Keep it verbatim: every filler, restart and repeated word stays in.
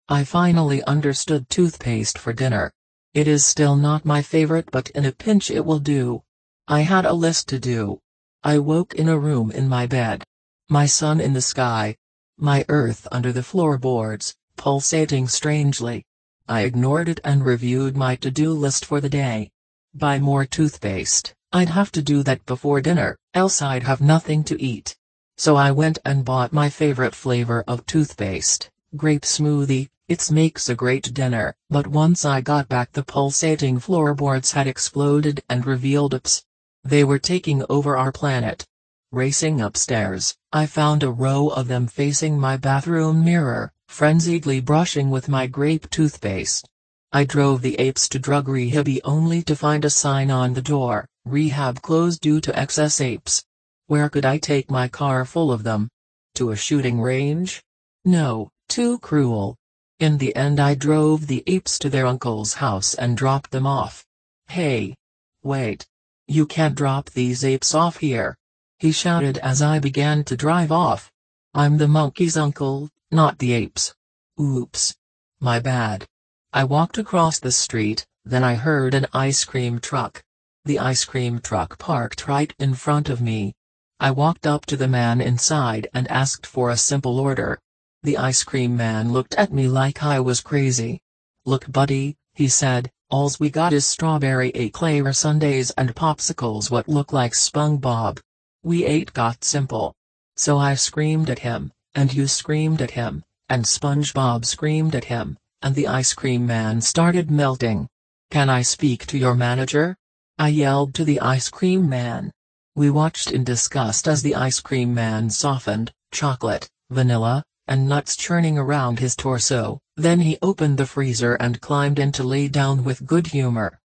I finally understood toothpaste for dinner. It is still not my favorite, but in a pinch it will do. I had a list to do. I woke in a room in my bed. My sun in the sky. My earth under the floorboards, pulsating strangely. I ignored it and reviewed my to-do list for the day. Buy more toothpaste. I'd have to do that before dinner, else I'd have nothing to eat. So I went and bought my favorite flavor of toothpaste, grape smoothie. It makes a great dinner. But once I got back, the pulsating floorboards had exploded and revealed oops. They were taking over our planet. Racing upstairs, I found a row of them facing my bathroom mirror, frenziedly brushing with my grape toothpaste. I drove the apes to drug rehab only to find a sign on the door, rehab closed due to excess apes. Where could I take my car full of them? To a shooting range? No, too cruel. In the end I drove the apes to their uncle's house and dropped them off. Hey! Wait! You can't drop these apes off here! He shouted as I began to drive off. I'm the monkey's uncle, not the apes. Oops. My bad. I walked across the street, then I heard an ice cream truck. The ice cream truck parked right in front of me. I walked up to the man inside and asked for a simple order. The ice cream man looked at me like I was crazy. Look buddy, he said, alls we got is strawberry eclair sundaes and popsicles what look like SpongeBob. We ain't got simple. So I screamed at him, and you screamed at him, and SpongeBob screamed at him, and the ice cream man started melting. Can I speak to your manager? I yelled to the ice cream man. We watched in disgust as the ice cream man softened, chocolate, vanilla, and nuts churning around his torso. Then he opened the freezer and climbed in to lay down with good humor.